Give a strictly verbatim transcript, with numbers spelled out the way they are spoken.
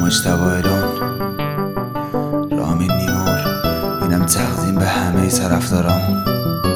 مجتبی ایران، رامین نیمار، اینم تقدیم به همه طرفدارام.